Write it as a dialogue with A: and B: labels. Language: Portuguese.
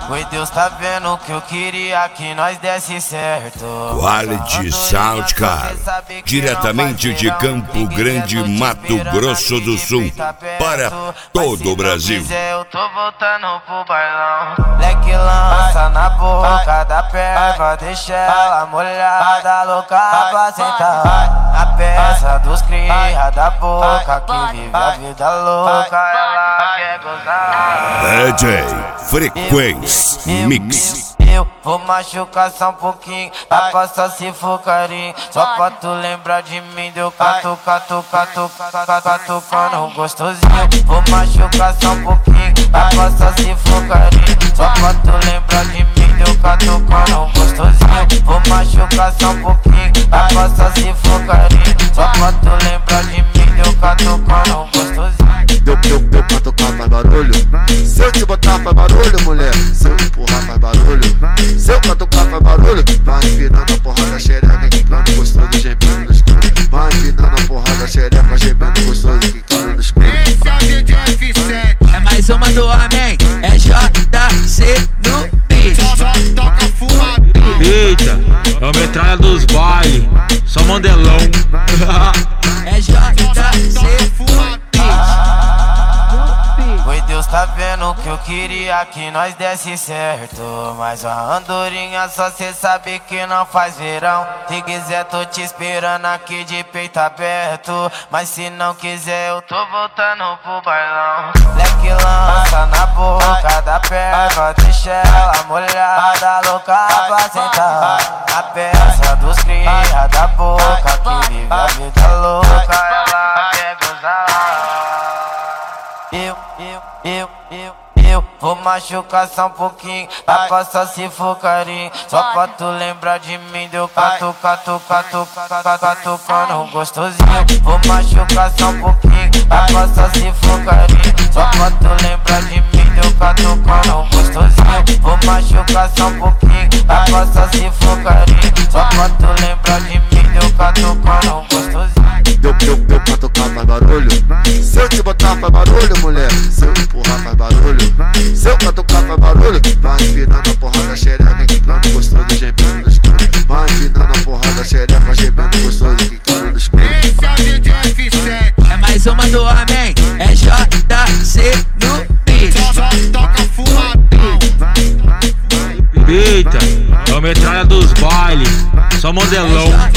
A: Oi, Deus tá vendo que eu queria que nós desse certo.
B: Quality Sound, cara. Diretamente de Campo Grande, Mato Grosso do Sul, para todo o Brasil.
A: Eu tô voltando pro bailão. Leque lança na boca da perva, deixa ela molhada, louca pra sentar. A peça dos cria da boca, que vive a vida louca, ela quer gozar.
B: DJ Frequência Mix.
A: Eu vou machucar só um pouquinho, dá pra só se for carinho. Só pra tu lembrar de mim, deu catucando gostosinho. Vou machucar só um pouquinho, dá pra só se for carinho. Só pra tu lembrar de mim, deu catucando gostosinho. Vou machucar só um pouquinho, dá pra só se for carinho. Só pra tu lembrar de mim, deu catucando gostosinho.
C: Deu pra tocar faz barulho. Se eu te botar faz barulho, mulher. Se eu empurrar faz barulho. Se eu catucar faz barulho. Vai empinando a porrada xereca, quicando gostoso, gemendo no escuro. Vai empinando a porrada xereca, gemendo gostoso, quicando no escuro.
D: Esse é o DJ F7.
E: É mais uma do homem, é JC no beat.
D: Só toca fumado.
F: Eita, é o metralha dos baile, só mandelão.
E: É JC
D: fumado.
A: Oi, Deus tá vendo que eu queria que nós desse certo. Mas a andorinha só cê sabe que não faz verão. Se quiser tô te esperando aqui de peito aberto. Mas se não quiser eu tô voltando pro bailão. Leque lança na boca da perva, deixa ela molhada, louca pra sentar. A peça dos cria da boca, que vive a vida louca, ela quer gozar. Eu vou machucar só um pouquinho, dá pra só se for carinho. Só pra tu lembrar de mim, deu catucando gostosinho. Vou machucar só um pouquinho, dá pra só se for carinho. Só pra tu lembrar de mim, deu catucando gostosinho. Vou machucar só um pouquinho, dá pra só se for carinho. Só pra tu lembrar de mim, deu catucando gostosinho.
C: Deu pra tocar faz barulho. Se eu te botar faz barulho, mulher. Se eu empurrar faz barulho. Se eu catucar faz barulho. Vai empinando a porrada xereca, quicando gostoso, gemendo no escuro. Vai empinando a porrada xereca, gemendo gostoso, quicando no escuro.
D: Esse é o DJ F7.
E: É mais uma do homem, é JC no beat.
D: Só toca fumado.
F: Eita, é o metralha dos baile, só mandelão.